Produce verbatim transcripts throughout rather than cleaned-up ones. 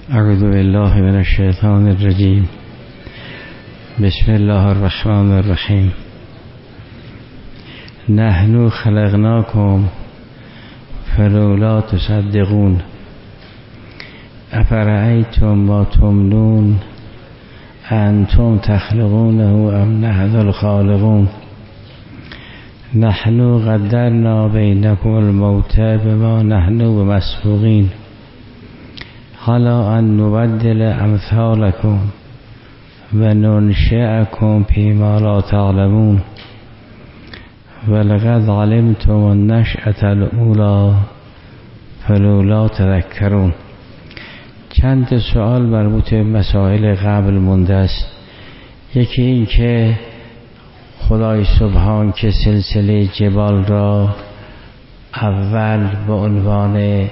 اعوذ بالله من الشیطان الرجیم. بسم الله الرحمن الرحیم. نحن خلقناکم فلولا تصدقون افرأیتم ما تمنون انتم تخلقونه ام نحن الخالقون نحن قدرنا بینکم الموت بما نحن بمسبوقین حالا ان نبدل امثالکم و ننشئکم فیما لا تعلمون ولقد علمتم النشأة الاولی فلولا تذکرون. چند سوال مربوط به مسائل قبل مونده است. یکی این که خدای سبحان که سلسله جبال را اول به عنوان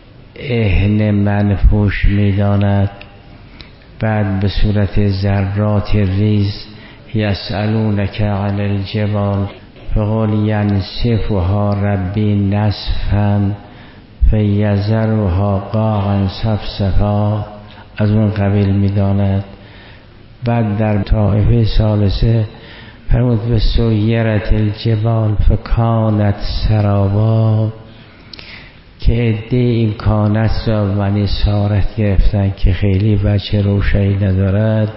اهن منفوش می‌داند، بعد به صورت ذرات ریز یسألونک عن الجبال فقل ینسفها ربی نسفا فیذرها قاعا صفصفا، از اون قبیل می‌داند. بعد در طائفه ثالثه فرمود به سیرت الجبال فکانت سرابا، که عده این کانت را منی سارت گرفتن که خیلی وجه روشنی ندارد.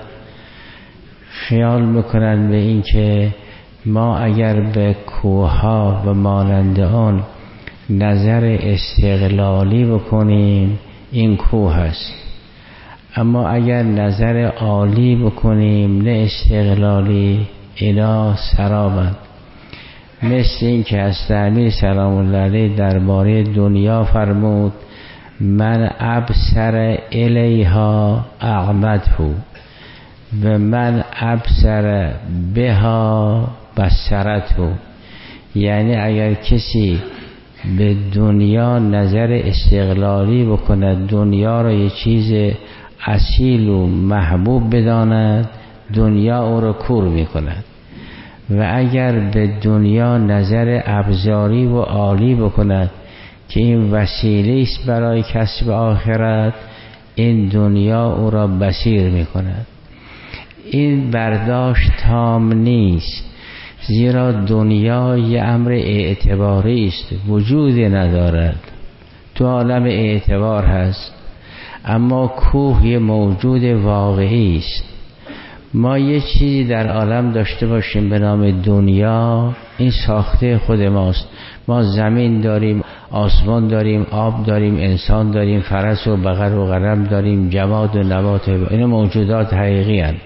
خیال میکنن به این که ما اگر به کوهها و مانند آن نظر استقلالی بکنیم این کوه است، اما اگر نظر عالی بکنیم نه استقلالی اینا سرابند. مثل این که حضرت سلام الله علیه درباره دنیا فرمود من ابصر الیها اعمده و من ابصر بها بصرته، یعنی اگر کسی به دنیا نظر استقلالی بکند، دنیا را یه چیز اصیل و محبوب بداند، دنیا او را کور میکند. و اگر به دنیا نظر ابزاری و عالی بکند که این وسیله است برای کسب آخرت، این دنیا او را بصیر میکند. این برداشت تام نیست، زیرا دنیا یه امر اعتباری است، وجود ندارد، تو عالم اعتبار هست، اما کوه یه موجود واقعی است. ما یه چیزی در عالم داشته باشیم به نام دنیا، این ساخته خود ماست. ما زمین داریم، آسمان داریم، آب داریم، انسان داریم، فرس و بقر و غنم داریم، جماد و نبات، اینا موجودات حقیقی هستند.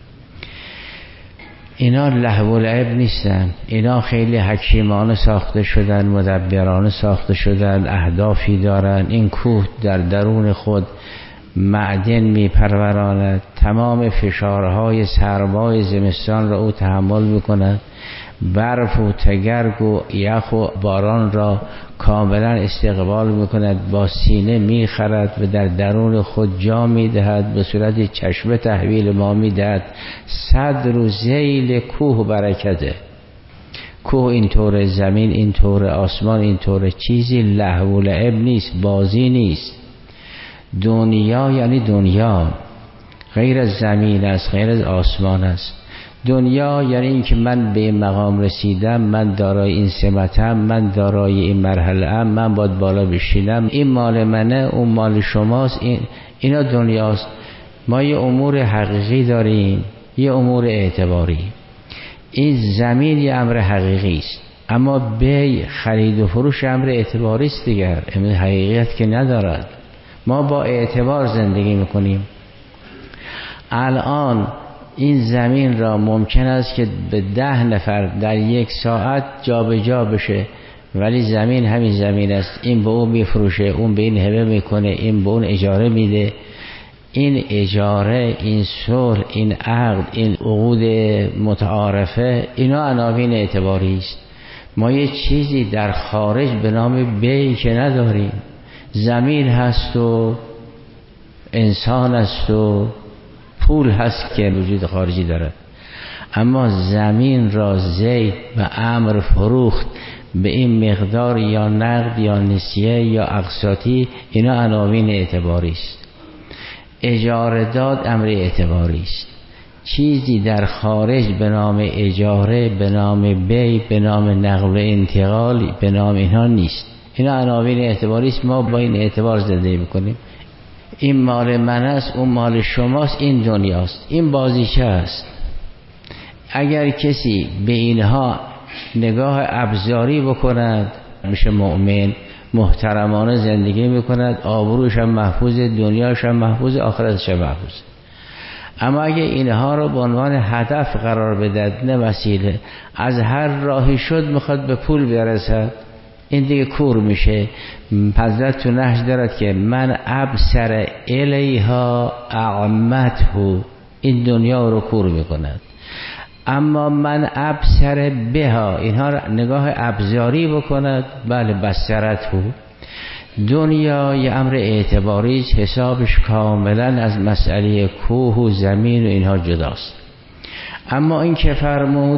اینا لهو و لعب نیستن، اینا خیلی حکیمانه ساخته شدن، مدبرانه ساخته شدن، اهدافی دارن. این کوه در درون خود معدن می پروراند، تمام فشارهای سرمای زمستان را او تحمل می کند، برف و تگرگ و یخ و باران را کاملا استقبال می کند، با سینه می خرد و در درون خود جا می دهد، به صورت چشمه تحویل ما می دهد. صدر و ذیل کوه برکته. کوه اینطور، زمین اینطور، آسمان اینطور، چیزی لهو و لعب نیست، بازی نیست. دنیا یعنی دنیا، غیر از زمین است، غیر از آسمان است. دنیا یعنی این که من به این مقام رسیدم، من دارای این سمتم، من دارای این مرحله ام، من باید بالا بشینم، این مال منه، اون مال شماست. این اینا دنیاست. ما یه امور حقیقی داریم، یه امور اعتباری. این زمین یه امر حقیقی است، اما بی خرید و فروش امر اعتباری است دیگر، امر حقیقیت که ندارد. ما با اعتبار زندگی میکنیم. الان این زمین را ممکن است که به ده نفر در یک ساعت جا به جا بشه، ولی زمین همین زمین است. این به اون میفروشه، اون به این هبه میکنه، این به اون اجاره میده. این اجاره، این صلح، این عقد، این عقود متعارفه، اینا عناوین اعتباری است. ما یه چیزی در خارج به نام بی که نداریم. زمین هست و انسان هست و پول هست که وجود خارجی داره، اما زمین را زید و امر فروخت به این مقدار یا نقد یا نسیه یا اقساطی، اینا عناوین اعتباری است. اجاره داد امر اعتباری است. چیزی در خارج به نام اجاره، به نام بی، به نام نقل و انتقال، به نام اینها نیست. اینا عناوین اعتباری است. ما با این اعتبار زندگی میکنیم. این مال من است، اون مال شماست، این دنیاست، این بازیچه است. اگر کسی به اینها نگاه ابزاری بکند میشه مؤمن، محترمانه زندگی میکند، آبروش هم محفوظ، دنیاش هم محفوظ، آخرتش هم محفوظ. اما اگه اینها رو به عنوان هدف قرار بدهد نه وسیله، از هر راهی شد میخواد به پول برسد، این دیگه کور میشه. حضرت تو نهج دارد که من ابصر الیها اعمته، این دنیا رو کور میکند. اما من ابصر بها، اینها رو نگاه ابزاری بکند، بله بصرته. دنیا یه امر اعتباری است، حسابش کاملا از مسئله کوه و زمین و اینها جداست. اما این که فرمود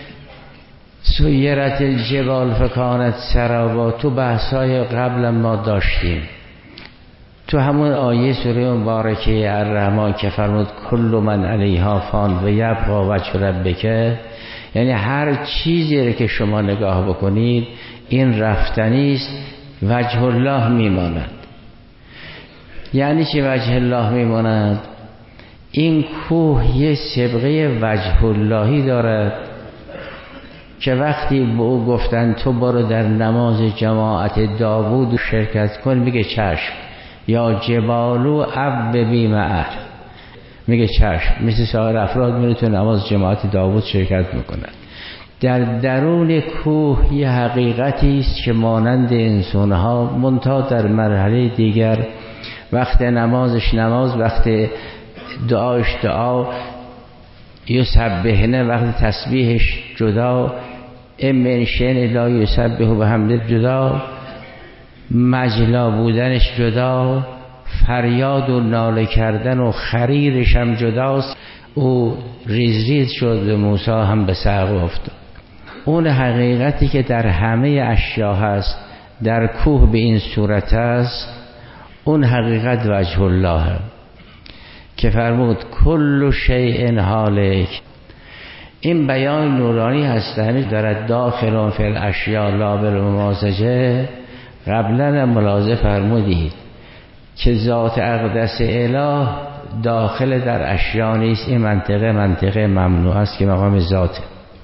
سیرت الجبال فکانت سرابا، تو بحثای قبل ما داشتیم، تو همون آیه سوره مبارکه الرحمن که فرمود کل من علیها فان و یبقی وجه ربک، یعنی هر چیزی رو که شما نگاه بکنید این رفتنی است، وجه الله میماند. یعنی چی وجه الله میماند؟ این کوه یه سبقه وجه اللهی دارد که وقتی به او گفتن تو برو در نماز جماعت داوود شرکت کن، میگه چشم. یا جبالو عببی معه، میگه چشم. مثل سایر افراد میره تو نماز جماعت داوود شرکت میکنن. در درون کوه یه حقیقتی است که مانند انسانها، منتها در مرحله دیگر، وقت نمازش نماز، وقت دعاش دعا، یسبحنه وقت تسبیحش جدا، امن شین لا یسبح و حمد جدا، مجلا بودنش جدا، فریاد و ناله کردن و خریرش هم جداست. او ریز ریز شد و موسی هم به سقف افتاد. اون حقیقتی که در همه اشیا هست در کوه به این صورت است، اون حقیقت وجه الله که فرمود کل شیء هالک. این بیان نورانی هستنی دارد داخل فی الاشیا لا بالممازجه. قبلا ملاحظه فرمودید که ذات اقدس اله داخل در اشیا نیست. این منطقه منطقه ممنوع است که مقام ذاته.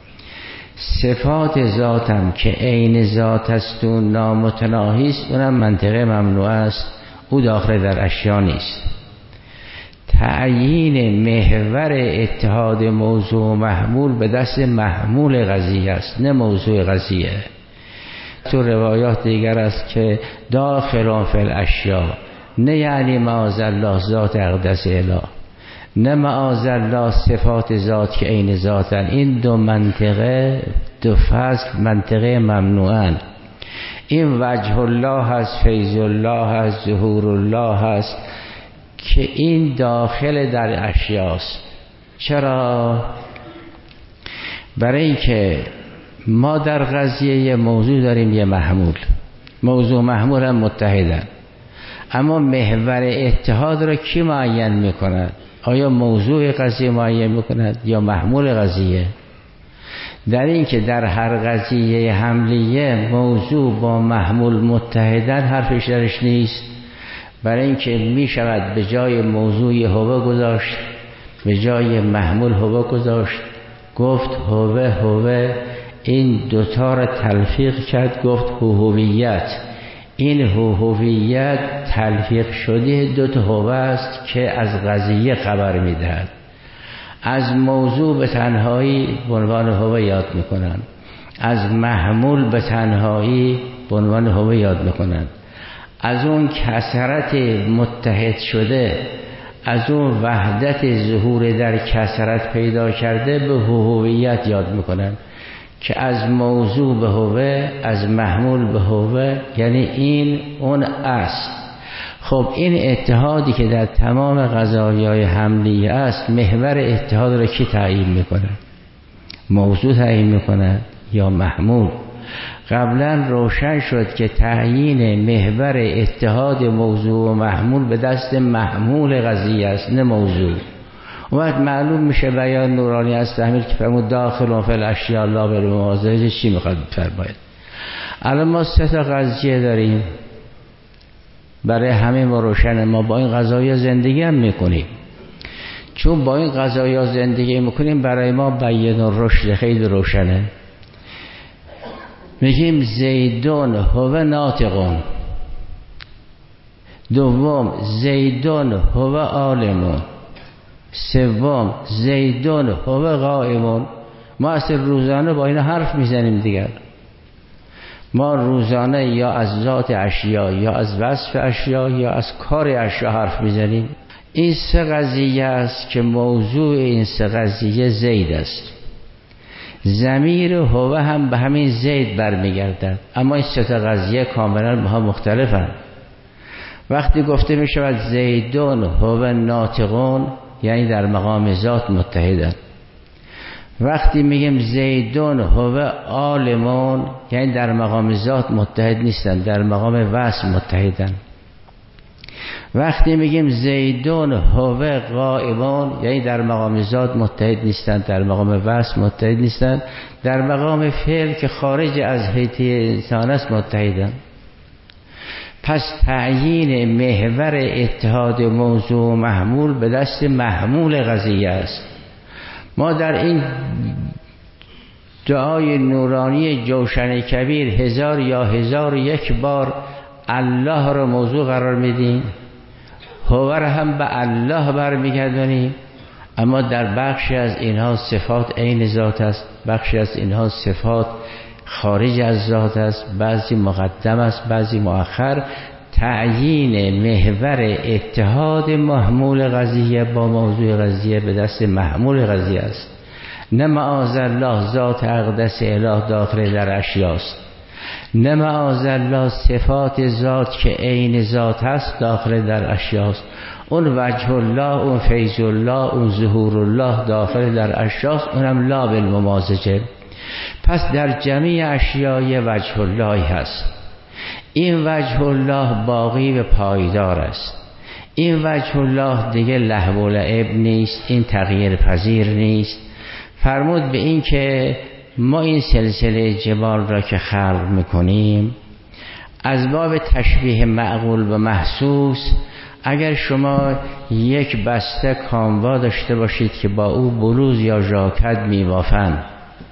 صفات ذاتم که عین ذات است و نامتناهی است، اونم منطقه ممنوع است، او داخل در اشیا نیست. تعیین محور اتحاد موضوع و محمول به دست محمول قضیه است، نه موضوع قضیه. تو روایات دیگر است که داخل فی الاشیا، نه یعنی معاذالله ذات اقدس اله، نه معاذالله صفات ذات که عین ذاتن. این دو منطقه، دو فصل منطقه ممنوعن. این وجه الله هست، فیض الله هست، ظهور الله هست که این داخل در اشیاست. چرا؟ برای اینکه ما در قضیه یه موضوع داریم، یه محمول، موضوع محمول هم متحدن، اما محور اتحاد را کی معین میکند؟ آیا موضوع قضیه معین میکند یا محمول قضیه؟ در این که در هر قضیه حملیه موضوع با محمول متحدن حرفش درش نیست. برای اینکه می شود به جای موضوع هوه گذاشت، به جای محمول هوه گذاشت، گفت هوه هوه، این دوتا را تلفیق کرد، گفت هویت. این هویت تلفیق شده دوتا هوه است که از قضیه خبر می دهد. از موضوع به تنهایی به عنوان هوه یاد میکنن، از محمول به تنهایی به عنوان هوه یاد میکنن. از اون کثرت متحد شده، از اون وحدت ظهور در کثرت پیدا کرده به هویت یاد میکنن که از موضوع به هوه، از محمول به هوه، یعنی این اون است. خب این اتحادی که در تمام قضایای حملیه است، محور اتحاد را کی تعیین میکنه؟ موضوع تعیین میکنه یا محمول؟ قبلا روشن شد که تعیین محور اتحاد موضوع و محمول به دست محمول قضیه است نه موضوع. وقت معلوم میشه بیان نورانی از تحمیل که فرمود داخل و فل اشیاء الله بالمواضع چی میخواد فرماید. الان ما سه تا قضیه داریم برای همه ما روشنه. ما با این قضایا زندگی هم میکنیم، چون با این قضایا زندگی میکنیم برای ما بیان و رشد خیلی روشنه. میگیم زیدون هو ناطقون، دوم زیدون هو عالمون، سوم زیدون هو قائمون. ما اصلا روزانه با این حرف میزنیم دیگر. ما روزانه یا از ذات اشیا یا از وصف اشیا یا از کار اشیا حرف میزنیم. این سه قضیه است که موضوع این سه قضیه زید است. ضمیر هو هم به همین زید برمیگردد، اما این سه تا قضیه کاملا با هم مختلفند. وقتی گفته می شود زیدون هو ناطقون یعنی در مقام ذات متحدند. وقتی میگیم زیدون هو عالمون یعنی در مقام ذات متحد نیستند، در مقام وصف متحدند. وقتی میگیم زیدون هو قائمون یعنی در مقام ذات متحد نیستند، در مقام وصف متحد نیستند، در مقام فعل که خارج از حیطه انسان است متحدند. پس تعیین محور اتحاد موضوع و محمول به دست محمول قضیه است. ما در این دعای نورانی جوشن کبیر هزار یا هزار و یک بار الله را موضوع قرار میدیم، هو را هم به الله برمیگردانیم، اما در بخشی از اینها صفات عین ذات است، بخشی از اینها صفات خارج از ذات است، بعضی مقدم است بعضی مؤخر. تعیین محور اتحاد محمول قضیه با موضوع قضیه به دست محمول قضیه است. نه معاذالله ذات اقدس اله داخل در اشیاست، نه معاذالله صفات ذات که عین ذات هست داخل در اشیاست. اون وجه الله، اون فیض الله، اون ظهور الله داخل در اشیاست، اونم لا بالممازجه. پس در جميع اشیای وجه الله هست. این وجه الله باقی و پایدار است. این وجه الله دیگه لهو و لعب نیست، این تغییر پذیر نیست. فرمود به این که ما این سلسله جبال را که خلق میکنیم از باب تشبیه معقول و محسوس، اگر شما یک بسته کاموا داشته باشید که با او بلوز یا ژاکت میبافند،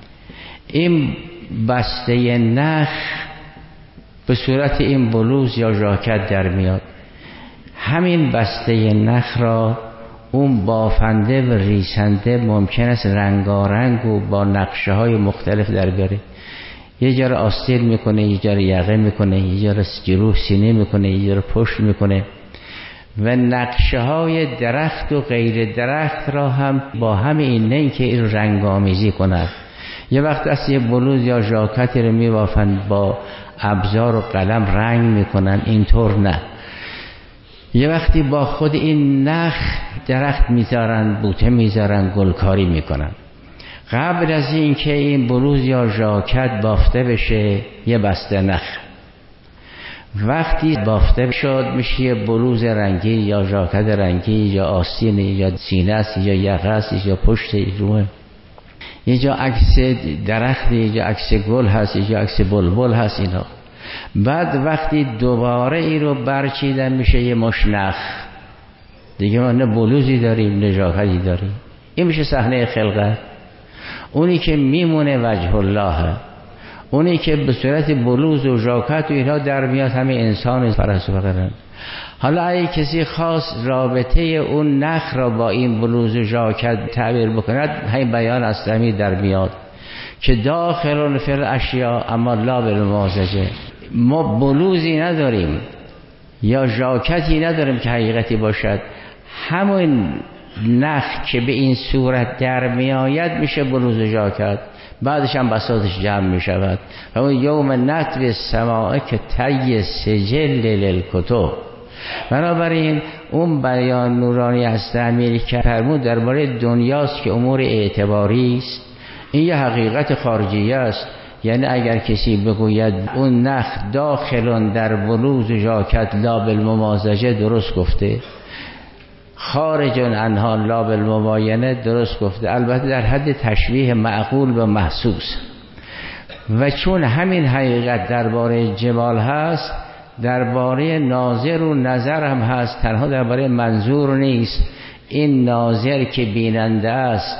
این بسته نخ به صورت این بلوز یا ژاکت در میاد. همین بسته نخ را اون بافنده و ریسنده ممکن است رنگارنگ و با نقشه های مختلف در بیاره. یه جا را آستین میکنه، یه جا را یقه میکنه، یه جا را جروح سینه میکنه، یه جا را پشت میکنه و نقشه های درخت و غیر درخت را هم با همین نه اینکه این رنگ آمیزی کند. یه وقت از یه بلوز یا ژاکتی رو میبافند با ابزار و قلم رنگ میکنن، اینطور نه. یه وقتی با خود این نخ درخت میذارن، بوته میذارن، گلکاری میکنن. قبل از این که این بلوز یا ژاکت بافته بشه یه بسته نخ، وقتی بافته شد میشه یه بلوز رنگی یا ژاکت رنگی یا آستین یا سینه است یا یقه است یا پشت روه، یه جا عکس درخت، یه جا عکس گل هست، یه جا عکس بلبل هست. اینا بعد وقتی دوباره این رو برچیدن میشه یه مش نخ دیگه. ما نه بلوزی داریم نه ژاکتی داریم. این میشه صحنه خلقت. اونی که میمونه وجه الله، اونی که به صورت بلوز و ژاکت و اینا در میاد همه انسان فرس و فقرن. حالا اگه کسی خاص رابطه اون نخ را با این بلوز و ژاکت تعبیر بکند، همین بیان از همین در میاد که داخل فی الاشیاء اما لا بالممازجه. ما بلوزی نداریم یا ژاکتی نداریم که حقیقتی باشد. همون نخ که به این صورت در میآید میشه بلوز و ژاکت، بعدش هم بساطش جمع می شود. و اون یوم نطوی السماء که طی سجل للکتب. بنابراین اون بیان نورانی از تعمیل که فرمود درباره دنیاست که امور اعتباری است، این یه حقیقت خارجی است. یعنی اگر کسی بگوید اون نخ داخلون در بروز ژاکت لا بالممازجه درست گفته، خارجون عنها لا بالمباینه درست گفته، البته در حد تشبیه معقول و محسوس. و چون همین حقیقت درباره جبال هست، درباره ناظر و نظر هم هست، تنها درباره منظور نیست. این ناظر که بیننده است،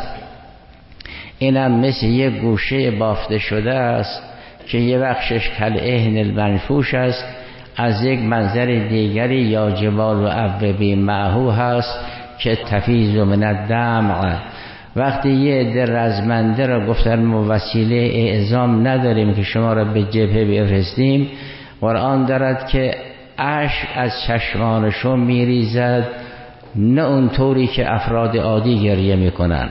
اینم مثل یک گوشه بافته شده است که یه بخشش کالعهن المنفوش است، از یک منظر دیگری یا جبال و عوبی معهو هست که تفیض من الدمع. وقتی یه عده رزمنده را گفتن ما وسیله اعزام نداریم که شما را به جبهه بفرستیم، قرآن دارد که اشک از چشمانشون میریزد، نه اونطوری که افراد عادی گریه میکنن.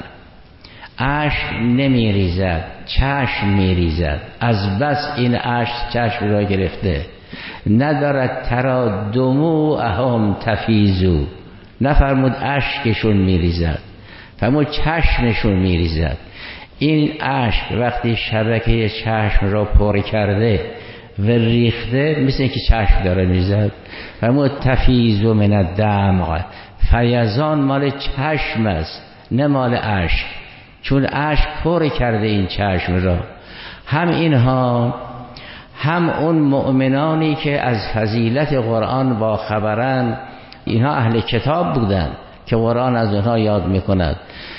اشک نمیریزد، چشم میریزد. از بس این اشک چشم را گرفته. ندارد ترا دموعهم تفیضو، نفرمود اشکشون میریزد، فرمود چشمشون میریزد. این اشک وقتی شبکه چشم را پر کرده و ریخته، مثل اینکه چشم داره میریزد. فرمود تفیضو من الدمع، فیضان مال چشم است نه مال اشک، چون اشک پر کرده این چشم را. هم اینها هم اون مؤمنانی که از فضیلت قرآن با خبرن، اینها اهل کتاب بودن که قرآن از اونها یاد میکند.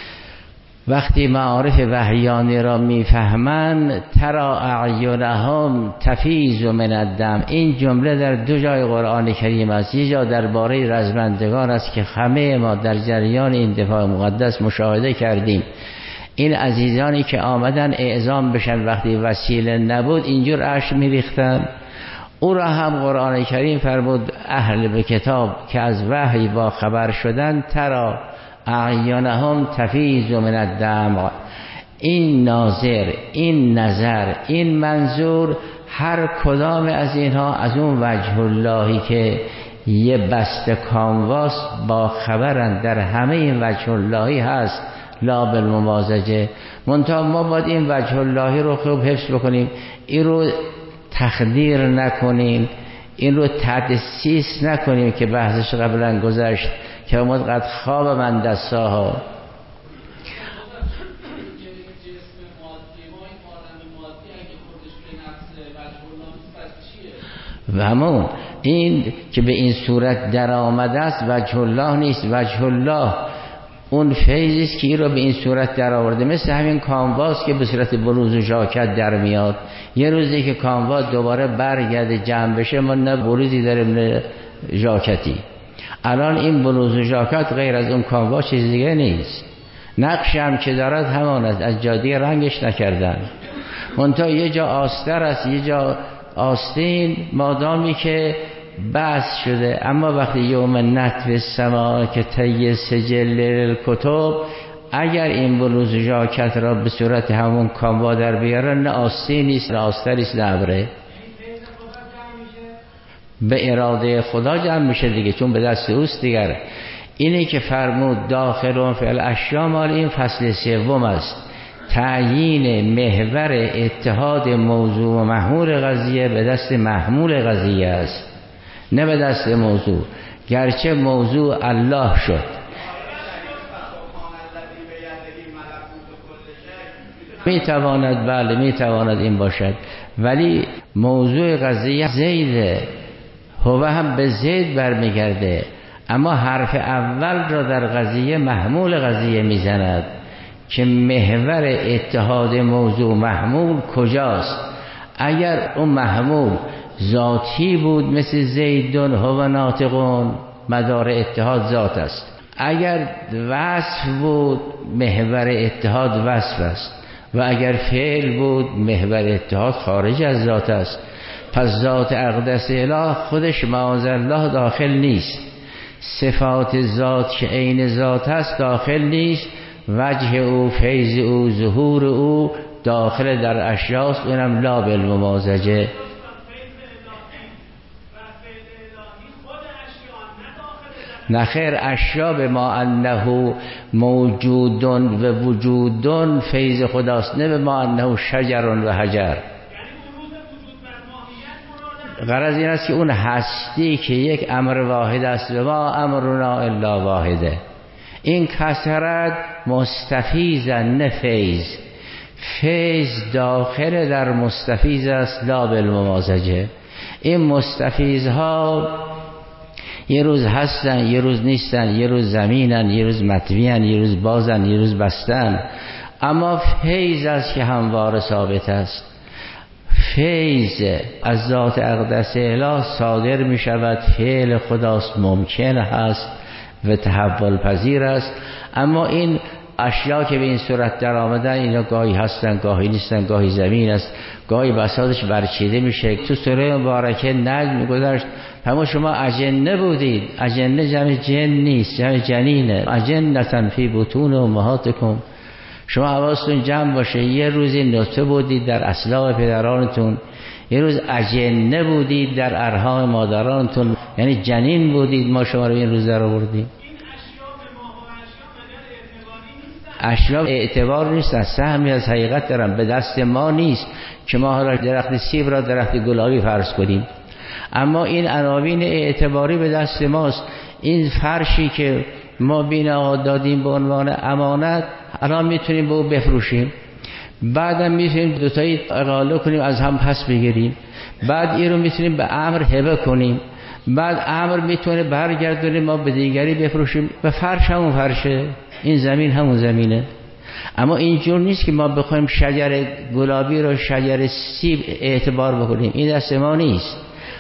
وقتی معارف وحیانی را میفهمند، ترا اعینهم تفیض من الدم، این جمله در دو جای قرآن کریم است. یه جا درباره رزمندگان است که همه ما در جریان این دفاع مقدس مشاهده کردیم. این عزیزانی که آمدن اعزام بشن وقتی وسیله نبود، اینجور اشک میریختن. او را هم قرآن کریم فرمود اهل به کتاب که از وحی با خبر شدن، ترا اعینهم تفیض من الدمع. این ناظر، این نظر، این منظور، هر کدام از اینها از اون وجه اللهی که یه بسته کامواس با خبرن، در همه این وجه اللهی هست لا بالممازجه. منتها ما باید این وجه اللهی رو خوب حفظ بکنیم، این رو تخدیر نکنیم، این رو تدسیس نکنیم که بحثش قبلا گذشت که اومد قد خواب من دستاها. و همون این که به این صورت در آمده است وجه الله نیست. وجه الله اون فیضی است که این رو به این صورت در آورده، مثل همین کانواس که به صورت بروز و ژاکت در میاد. یه روزی که کانواس دوباره برگرده جمع بشه، ما نه بروزی داریم نه ژاکتی. الان این بلوز و ژاکت غیر از اون کانواس چیز دیگه نیست. نقش هم که دارد همان است، از جادی رنگش نکردن. منتها یه جا آستر است، یه جا آستین، مادامی که بس شده. اما وقتی یوم نطو السما که طی سجل کتب، اگر این بلوز و ژاکت را به صورت همون کانوا در بیارن، نه آستین نیست، نه آستریست، نه ابره، به اراده خدا جمع میشه دیگه، چون به دست اوست دیگر. اینی که فرمود داخلون فی الاشیا مال این فصل سوم است. تعیین محور اتحاد موضوع و محمول قضیه به دست محمول قضیه است، نه به دست موضوع. گرچه موضوع الله شد، میتواند بله میتواند این باشد، ولی موضوع قضیه زیده، هو هم به زید برمیگرده. اما حرف اول را در قضیه محمول قضیه میزند که محور اتحاد موضوع محمول کجاست. اگر اون محمول ذاتی بود مثل زیدون هو ناطقون، مدار اتحاد ذات است. اگر وصف بود محور اتحاد وصف است، و اگر فعل بود محور اتحاد خارج از ذات است. پس ذات اقدس اله خودش معاذالله داخل نیست، صفات ذات که عین ذات است داخل نیست، وجه او، فیض او، ظهور او داخل در اشیاست، اونم لا بالممازجه. نخیر، اشیا به ما انه موجودون و وجودون فیض خداست، نه به ما انه شجر و حجر. غرض این است که اون هستی که یک امر واحد است و ما امرنا الا واحده، این کثرت مستفیض نه فیض. فیض داخل در مستفیض است لا بالممازجه. این مستفیض ها یه روز هستن یه روز نیستن، یه روز زمینن یه روز مطویان، یه روز بازن یه روز بستن، اما فیض است که هموار ثابت است. فیض از ذات اقدس اله صادر می شود، فعل خداست، ممکن هست و تحول پذیر است. اما این اشیا که به این صورت در آمدن اینا گاهی هستن گاهی نیستن، گاهی زمین است، گاهی بساطش برچیده میشه. تو سوره مبارکه نجم گذشت اما شما اجنه بودید. اجنه جمع جن نیست، جمع جنینه. اجنة فی بطون امهاتکم. شما حواستون جمع باشه، یه روزی نطفه بودید در اصلاب پدرانتون، یه روز اجنه بودید در ارحام مادرانتون، یعنی جنین بودید، ما شما رو این روز در آوردیم. اشیاء اعتبار نیستن، سهمی از حقیقت دارن، به دست ما نیست که ما حالا درخت سیب را درخت گلابی فرض کنیم، اما این عناوین اعتباری به دست ماست. این فرشی که ما بینا دادیم به عنوان امانت الان میتونیم به او بفروشیم، بعدم میتونیم دوتایی اقاله کنیم از هم پس بگیریم، بعد این رو میتونیم به امر هبه کنیم، بعد امر میتونه برگردونیم ما به دیگری بفروشیم. به فرش همون فرشه، این زمین همون زمینه. اما اینجور نیست که ما بخوایم شجر گلابی رو شجر سیب اعتبار بکنیم، این دست ما نیست.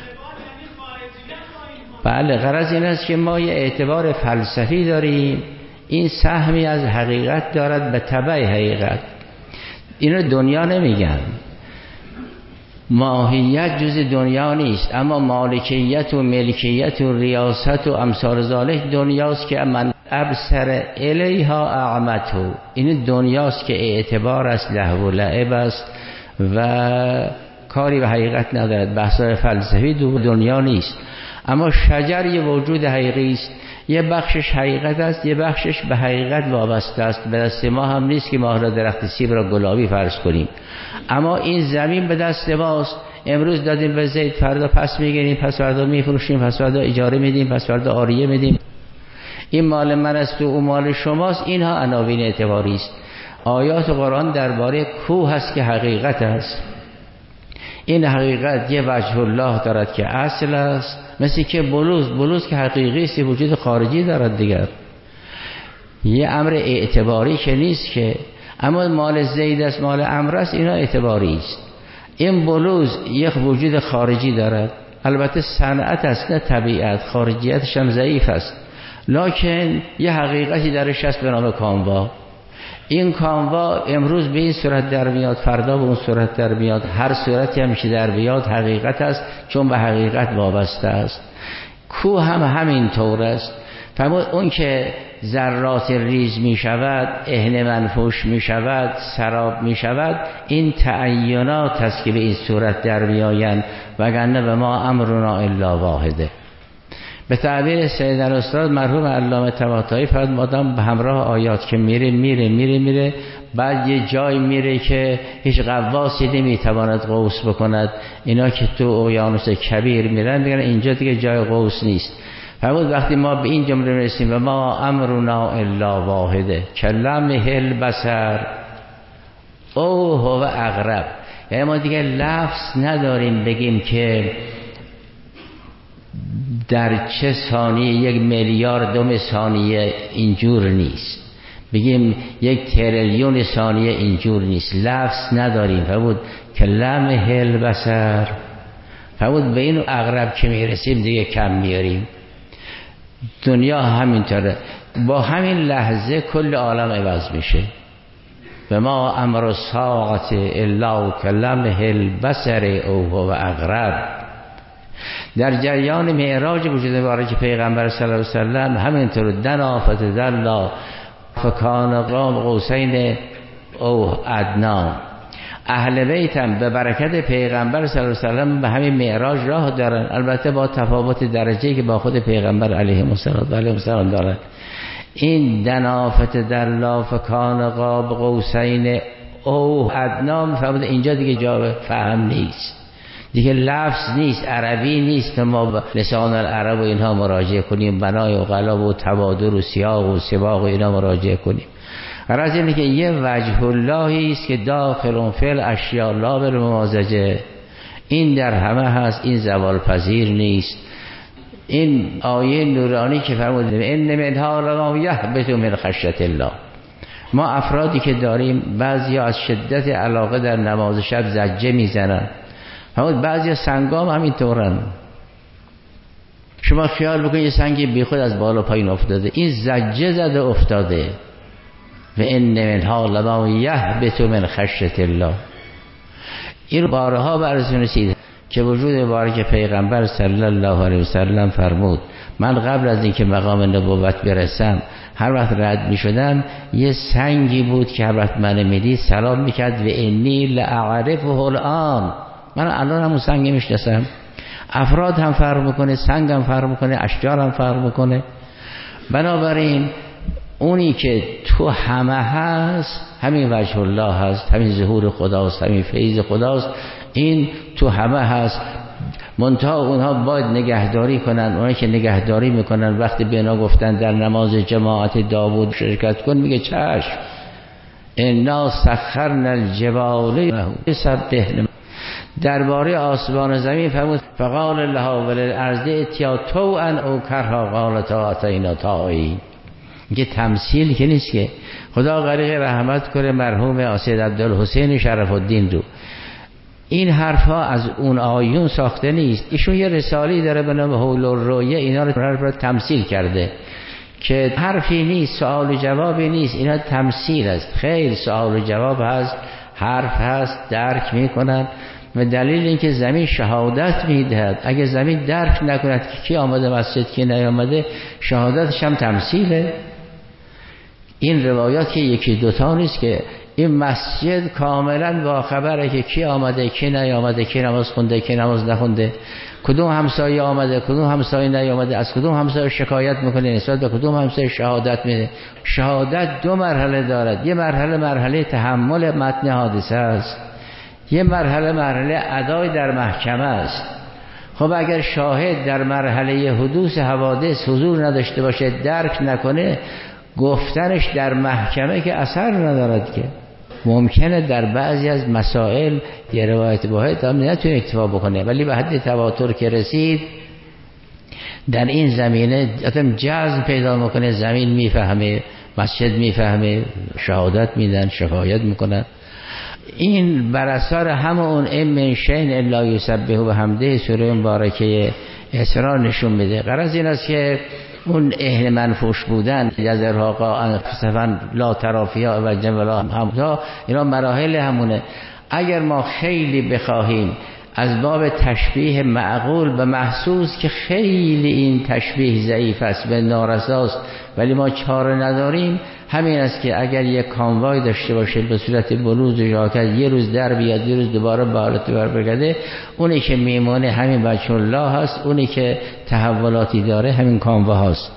بله، غرض این است که ما یه اعتبار فلسفی داریم، این سهمی از حقیقت دارد به تبع حقیقت. اینو دنیا نمیگن، ماهیت جز دنیا نیست، اما مالکیت و ملکیت و ریاست و امثال ذالک دنیاست که من ابصر الیها اعمتو. این دنیاست که اعتبار است، لهو و لعب است و کاری به حقیقت ندارد. بحثای فلسفی دو دنیا نیست. اما شجر یه وجود حقیقی است، یه بخشش حقیقت است، یه بخشش به حقیقت وابسته است. به دست ما هم نیست که ما را درخت سیب را گلابی فرض کنیم، اما این زمین به دست ماست. امروز دادیم به زید، فردا پس میگیریم، پس فردا میفروشیم، پس فردا اجاره میدیم، پس فردا عاریه میدیم. این مال من است و اون مال شماست. اینها عناوین اعتباری است. آیات قرآن درباره کوه هست که حقیقت است. این حقیقت یه وجه الله دارد که اصل است، مثل که بلوز بلوز که حقیقی است وجود خارجی دارد دیگر، یه امر اعتباری که نیست که. اما مال زید است مال عمرو است، اینا اعتباری است. این بلوز یک وجود خارجی دارد، البته صنعت است نه طبیعت، خارجیتش هم ضعیف است، لکن یه حقیقتی درش هست به نام کاموا. این کاموا امروز به این صورت در میاد، فردا به اون صورت در میاد، هر صورتی هم که در بیاد حقیقت است، چون به حقیقت وابسته است. کوه هم همین طور است. فرمود اون که ذرات ریز می شود، اهن منفوش می شود، سراب می شود، این تعینات است که به این صورت در میآیند، وگرنه به ما امرنا الا واحده. به تعبیر سید الاستاد مرحوم علامه طباطبایی فرمود آدم به همراه آیات که میره میره میره میره بعد یه جای میره که هیچ غواصی نمیتواند غوص بکند. اینا که تو اقیانوس کبیر میرن میگن اینجا دیگه جای غوص نیست. فرمود وقتی ما به این جمله میرسیم و ما امرنا الا واحده کلمه البصر او هو اقرب، یعنی ما دیگه لفظ نداریم بگیم که در چه ثانیه یک میلیاردم ثانیه اینجور نیست، بگیم یک تریلیون ثانیه اینجور نیست، لفظ نداریم. فرمود کلمه البصر، فرمود به این اقرب که میرسیم دیگه کم میاریم. دنیا همینطوره، با همین لحظه کل عالم عوض میشه. و ما امر الساعة الا کلمه البصر او هو اقرب. در جریان معراج وجود مبارک پیغمبر صلی الله علیه و سلم همینطور دنا فتدلا فکان قاب قوسین او ادنا. اهل بیت هم به برکت پیغمبر صلی الله علیه و سلم به همین معراج راه دارن، البته با تفاوت درجه‌ای که با خود پیغمبر علیه السلام دارن. این دنا فتدلا فکان قاب قوسین او ادنا، فهمید اینجا دیگه جا فهم نیست، دیگه لفظ نیست، عربی نیست که ما با لسان العرب و اینها مراجعه کنیم، بنای و قلاب و تبادر و سیاق و سباق و اینا مراجعه کنیم. غرض اینه که یه وجه اللهی است که داخل فی الاشیاء لا بالممازجه، این در همه هست، این زوال پذیر نیست. این آیه نورانی که فرمود ان منها لما یهبط من خشیة الله، ما افرادی که داریم بعضیا از شدت علاقه در نماز شب زجه میزنن، همون بعضیا سنگام همینطورن. شما خیال بکنید یه سنگی بی خود از بالا پایین افتاده، این زجه زده افتاده. و ان منها لما یهبط من خشیة الله، این بارها براتون رسید که وجود مبارک پیغمبر صلی الله علیه و سلم فرمود من قبل از اینکه مقام نبوت برسم هر وقت رد می شدم یه سنگی بود که هر وقت من میدید سلام میکرد و انی لأعرفه الان، من الان همون سنگ میشناسم. افراد هم فرق میکنه، سنگ هم فرق میکنه، اشجار هم فرق میکنه. بنابراین اونی که تو همه هست همین وجه الله هست، همین ظهور خداست، همین فیض خداست، این تو همه هست. منتها اونها باید نگهداری کنن. اونایی که نگهداری میکنن وقتی به اینا گفتن در نماز جماعت داوود شرکت کن، میگه چشم. انا سخرنا الجبال یسبحن، درباره آسمان و زمین فرمود فقال لها وللارض اتیا طوعا او کرها قالتا اتینا طائعین. میگه تمثیل که نیست که خدا غریق رحمت کنه مرحوم آسید عبدالحسین شرف الدین رو، این حرفا از اون آیون ساخته نیست. ایشون یه رسالی داره به نام حول الرؤیه، اینا رو تمثیل کرده که حرفی نیست، سوال و جوابی نیست، اینا تمثیل است. خیر سوال و جواب هست، حرف هست، درک میکنن. و دلیل اینکه زمین شهادت میدهد، اگه زمین درک نکند که کی آمده مسجد کی نیامده، شهادتش هم تمثیله. این روایات که یکی دوتا نیست که این مسجد کاملا با خبره که کی آمده کی نیامده، کی نماز خونده کی نماز نخونده، کدوم همسایه آمده کدوم همسایه نیامده، از کدوم همسایه شکایت میکنه، نسبت به کدوم همسایه شهادت میده. شهادت دو مرحله دارد، یه مرحله مرحله تحمل متن حادثه است، یه مرحله مرحله ادای در محکمه است. خب اگر شاهد در مرحله حدوث حوادث حضور نداشته باشه، درک نکنه، گفتنش در محکمه که اثر ندارد. که ممکنه در بعضی از مسائل یه روایت واحد هم نتونه اکتفا بکنه، ولی به حد تواتر که رسید در این زمینه جزم پیدا میکنه، زمین میفهمه، مسجد میفهمه، شهادت میدن، شفاعت میکنن. این بر اثر همون ام من شیء الا یسبح بحمده سوره مبارکه اسراء نشون میده. غرض این است که اون اهل منفوش بودن از ارهاقا صفا لا ترافیا و جملا همتا، اینا مراحل همونه. اگر ما خیلی بخواهیم از باب تشبیه معقول و محسوس که خیلی این تشبیه ضعیف است به نارساست ولی ما چاره نداریم، همین است که اگر یک کانوای داشته باشه به صورت بلوز و ژاکت، یه روز در بیاد یه روز دوباره به حالت برگرده، اونی که میمونه همین وجه الله هست، اونی که تحولاتی داره همین کانوا هست.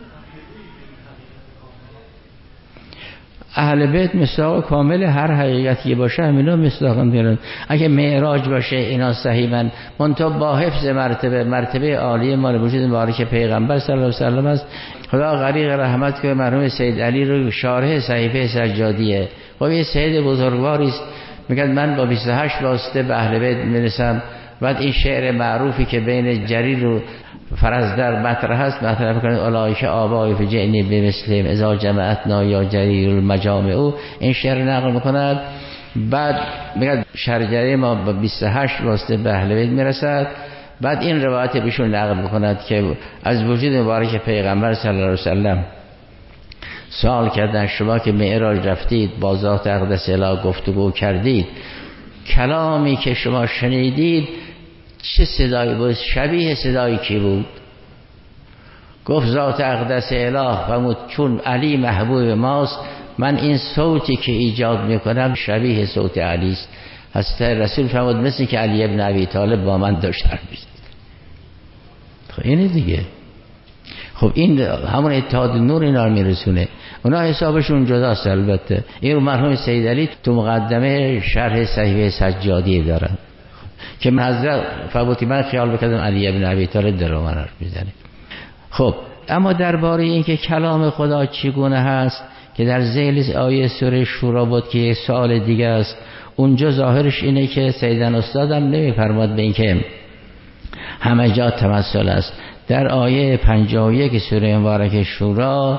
اهل بیت مصداق کامل هر حقیقتی باشه همینا مصداق میارن. اگه معراج باشه اینا صحیحاً، منتها با حفظ مرتبه مرتبه عالی مال وجود مبارک پیغمبر صلی الله علیه و سلم است. خدا غریق رحمت کنه مرحوم سید علی رو شارح صحیفه سجادیه. خب یه سید بزرگواری است، میگه من با بیست و هشت واسطه به اهل بیت میرسم. بعد این شعر معروفی که بین جریر و فرزدر مطرح هست مطرح میکنه اولئک آبای فجئنی بمثلهم اذا جمعتنا یا جریر المجامع، این شعر نقل میکند. بعد میگه شرجره ما با بیست و هشت واسطه به اهل بیت میرسد. بعد این روایت بهشون نقل میکند که از وجود مبارک پیغمبر صلی الله علیه و سلم سوال کردن شما که معراج رفتید با ذات اقدس اله گفتگو کردید، کلامی که شما شنیدید چه صدایی بود؟ شبیه صدایی کی بود؟ گفت ذات اقدس اله فرمود چون علی محبوب ماست، من این صوتی که ایجاد میکنم شبیه صوت علی است. حضرت رسول فرمود مثل که علی ابن ابی طالب با من داشت حرف می‌زد. خب اینه دیگه. خب این همون اتحاد نور اینا رو میرسونه. اونا حسابشون جداست. البته این مرحوم سید علی تو مقدمه شرح صحیفه سجادی دارن. که حضرت فبوتی من خیال بکردم علی ابن ابی طالب در من حرف میزنه. خب اما درباره این که کلام خدا چگونه هست که در ذیل آیه سوره شورا بود که یک سوال دیگه است، اونجا ظاهرش اینه که سیدن استادم نمیفرماد به این که همه جا تمثل است. در آیه پنجاه و یک سوره مبارکه شورا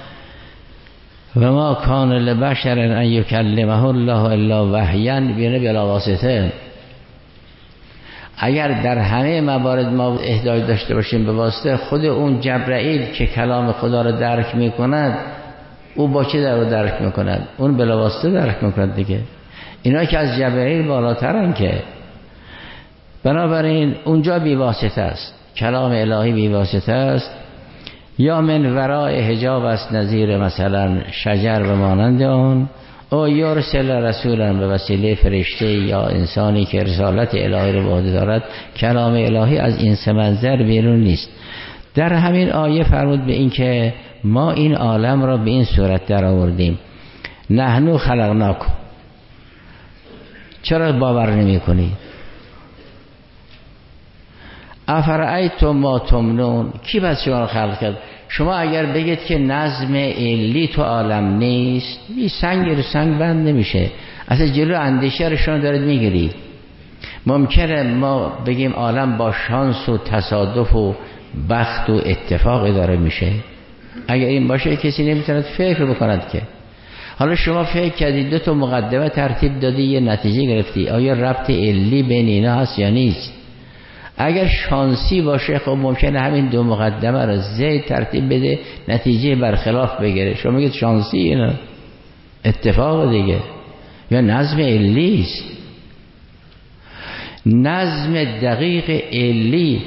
و ما کان لبشر ان یکلمه الله الا وحیا بینه بلا واسطه. اگر در همه موارد ما احتیاج داشته باشیم به واسطه، خود اون جبرائیل که کلام خدا رو درک میکند، او با چه در رو درک میکند؟ اون بلا واسطه درک میکند دیگه. اینا که از جبرائیل بالاترن که، بنابراین اونجا بی واسطه است، کلام الهی بی واسطه است. یا من ورای حجاب است، نظیر مثلا شجر و مانند آن، او یرسل رسولا به وسیله فرشته یا انسانی که رسالت الهی رو به عهده دارد. کلام الهی از این سه منظر بیرون نیست. در همین آیه فرمود به این که ما این عالم را به این صورت در آوردیم، نحنو خلقناکم. چرا باور نمی کنید؟ افرأیتم ما تمنون، کی بس شما رو خلق کرد؟ شما اگر بگید که نظم علی تو عالم نیست، بی سنگ رو سنگ بند نمیشه. اصلا جلو اندیشه رو شما دارید میگیرید. ممکنه ما بگیم عالم با شانس و تصادف و بخت و اتفاق داره میشه؟ اگر این باشه کسی نمیتونه فکر بکند که. حالا شما فکر کردید دو تا مقدمه ترتیب دادی یه نتیجه گرفتی، آیا ربط علی بین اینا هست یا نیست؟ اگر شانسی باشه خب ممکنه همین دو مقدمه رو زید ترتیب بده نتیجه برخلاف بگیره. شما میگید شانسی، اینا اتفاق دیگه یا نظم علی است. نظم دقیق علی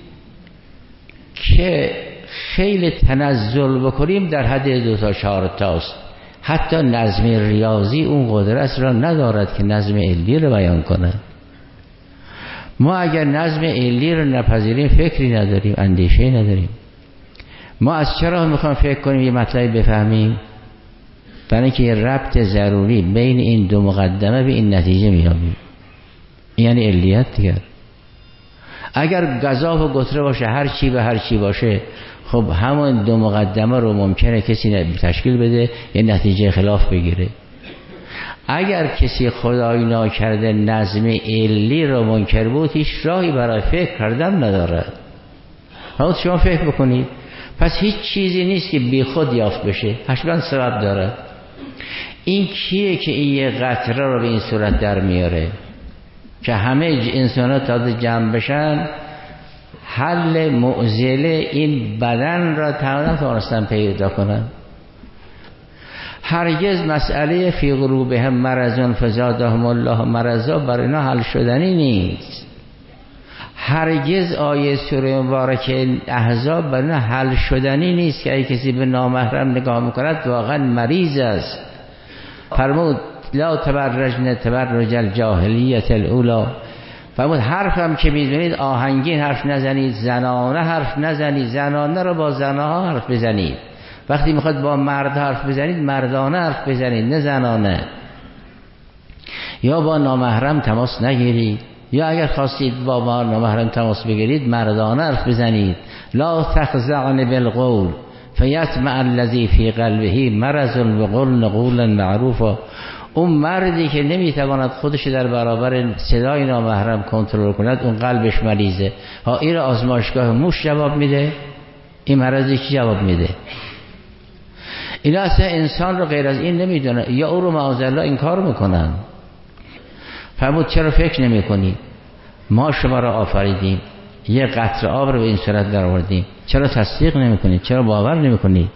که خیلی تنزل بکنیم در حد دو تا چهار تاست. حتی نظم ریاضی اون قدرت را ندارد که نظم علی رو بیان کنه. ما اگر نظم علی رو نپذیریم فکری نداریم، اندیشه نداریم. ما از چرا میخوام فکر کنیم یه مطلبی بفهمیم؟ برای اینکه یه ربط ضروری بین این دو مقدمه به این نتیجه میابیم، یعنی علیت دیگر. اگر گزاف و گتره باشه، هر چی به هر چی باشه، خب همون دو مقدمه رو ممکنه کسی تشکیل بده یه نتیجه خلاف بگیره. اگر کسی خدایی ناکرده نظم علی رو منکر بود، هیچ راهی برای فکر کردن نداره. حالا شما فکر بکنید، پس هیچ چیزی نیست که بی خود یافت بشه، حتما سبب داره. این کیه که این یه قطره رو به این صورت در میاره که همه انسانات تا جمع بشن حل معضله این بدن را تمام تونستن پیدا کنن؟ هرگز مسئله فی قلوبهم مرض فزادهم الله مرضا بر اینا حل شدنی نیست. هرگز آیه سوره مبارکه احزاب بر اینا حل شدنی نیست که ای کسی به نامحرم نگاه میکند واقعا مریض است. فرمود لا تبرجن تبرج الجاهلیت الاولی. فرمود حرفم که میدونید آهنگین حرف نزنید، زنانه حرف نزنید، زنانه رو با زنها حرف بزنید. وقتی میخواد با مرد حرف بزنید مردانه حرف بزنید، نه زنانه. یا با نامحرم تماس نگیرید، یا اگر خواستید با ما نامحرم تماس بگیرید مردانه حرف بزنید. لا تخضعن بالقول فیطمع الذی فی قلبه مرض وقلن قولا معروفا. اون مردی که نمیتواند خودش در برابر صدای نامحرم کنترل کند، اون قلبش مریضه. ها این را آزمایشگاه موش جواب میده، این مرضی که جواب میده. اینا اصلا انسان رو غیر از این نمیدونه، یا او رو معاذالله این کار میکنن. فرمود چرا فکر نمی کنی؟ ما شما را آفریدیم، یه قطره آب رو به این صورت در آوردیم، چرا تصدیق نمی کنید؟ چرا باور نمی کنید؟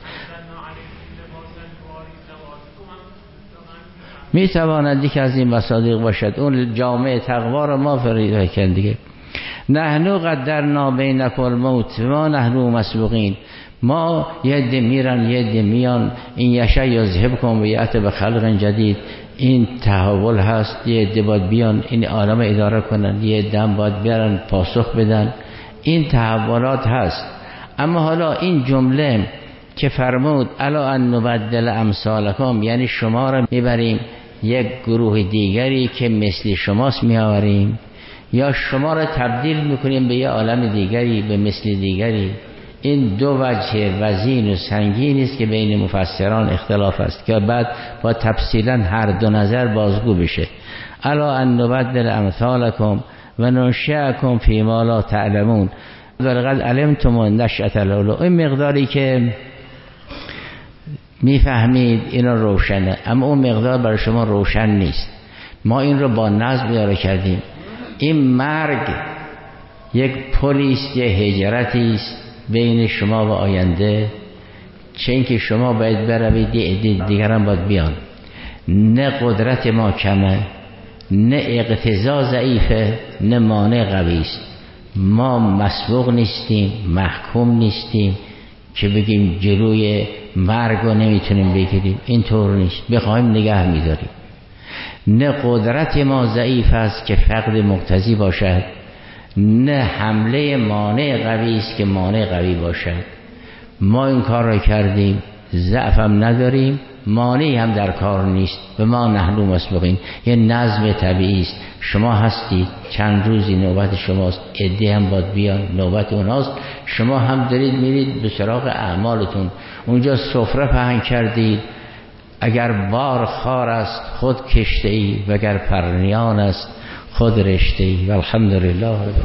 می تواند که از این مصادیق باشد. اون جامعه تقوا رو ما فریده کردیم دیگه. نحنو قدرنا بینکم الموت ما نحنو مسبوقین. ما یه عده میرن یه عده میان، این یشا یذهبکم و یأتی بخلق جدید. این تحول هست، یه عده باید بیان این عالم اداره کنن، یه عده هم باید بیارن پاسخ بدن. این تحولات هست. اما حالا این جمله که فرمود الا ان نبدل امثالکم، یعنی شما را میبریم یک گروه دیگری که مثل شماست میآوریم، یا شما را تبدیل میکنیم به یه عالم دیگری، به مثل دیگری. این دو وجه وزین و سنگین است که بین مفسران اختلاف است که بعد با تفصیلا هر دو نظر بازگو بشه. الا ان نبدل امثالکم و ننشئکم فی ما لا تعلمون ولقد علمتم نشأة العلوم. این مقداری که میفهمید اینا روشنه، اما اون مقدار برای شما روشن نیست. ما این رو با نظم بیاره کردیم. این مرگ یک پلیست، یک هجرتی است بین شما و آینده، چه اینکه شما باید بروید، یه دیگر هم باید بیان. نه قدرت ما کمه، نه اقتضا ضعیفه، نه مانع قوی است. ما مسبوق نیستیم، محکوم نیستیم که بگیم جلوی مرگ رو نمیتونیم بگیریم. اینطور نیست، بخوایم نگه میداریم. نه قدرت ما ضعیف است که فقد مقتضی باشد، نه حمله مانع قوی است که مانع قوی باشد. ما این کار را کردیم، ضعف هم نداریم، مانعی هم در کار نیست. به ما نحن مسبقین، یه نظم طبیعی است. شما هستید، چند روزی نوبت شماست، عده هم باید بیان، نوبت اوناست. شما هم دارید میرید به سراغ اعمالتون. اونجا سفره پهن کردید، اگر بار خار است خود کشته ای و اگر پرنیان است خود رشته ای. والحمدلله.